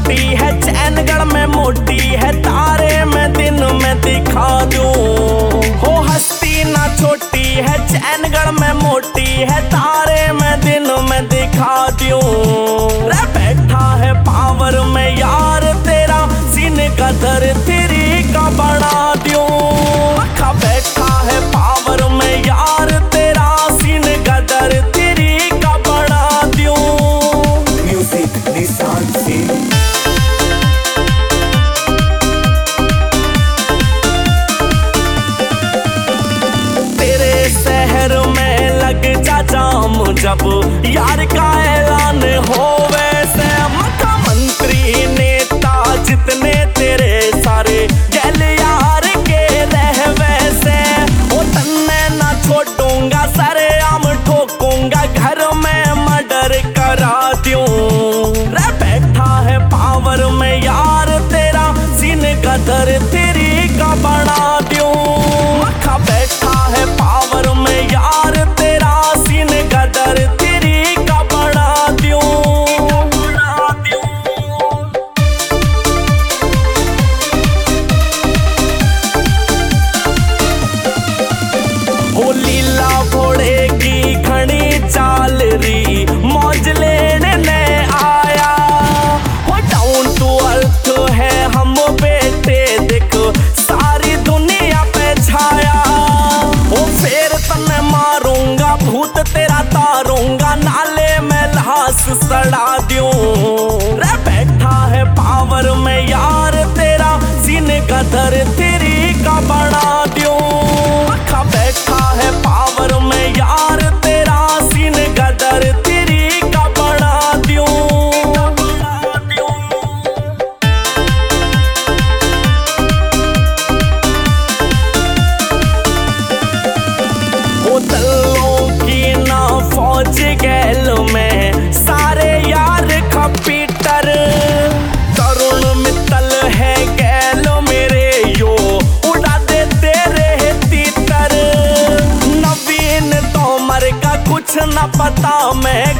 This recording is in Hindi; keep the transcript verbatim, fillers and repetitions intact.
छोटी है, चैनगढ़ में मोटी है, तारे में दिन में दिखा दूं। हो हस्ती ना छोटी है, चैनगढ़ में मोटी है, तारे में दिन में दिखा दूं। रे बैठा है पावर में यार तेरा, सीन कदर तेरी का बढ़ा दूं। रखा बैठा है पावर में यार तेरा, सीन कदर तेरी का बढ़ा दूं। Music Lisansi. तेरे शहर में लग जा जाम जब यार का ऐलान हो, वैसे मुख्यमंत्री नेता जितने तेरे सारे गैल यार के रह वैसे। ओ तन्ने ना छोड़ूंगा, सरे आम ठोकूंगा, घर में मर्डर करा दूं। रे बैठा है पावर में यार तेरा, सीन कदर तेरी का बढ़ा दूं। रखा बैठा है पावर में यार तेरा, सीन कदर तेरी का बढ़ा दूं। हो लीला भोड़े की घनी चाल री, मौज लेने ने आया। हो डाउन टू अर्थ है हम बेटे, देखो सारी दुनिया पे छाया। हो फेर तन्ने मारूंगा, भूत तेरा तारूंगा, नाले में लाश सड़ा दूं। रे बैठा है पावर में यार तेरा, सीन कदर तेरी का बढ़ा दूं। रखा बैठा है पावर में यार तेरा, सीन कदर तेरी का बढ़ा दूं। वो दलों की ना फौज गैल में, सारे यार खपीटर। तरुण मित्तल है गैल मेरे यो, उड़ा दे तेरे तीतर। नवीन तोमर का कुछ न पता, मैं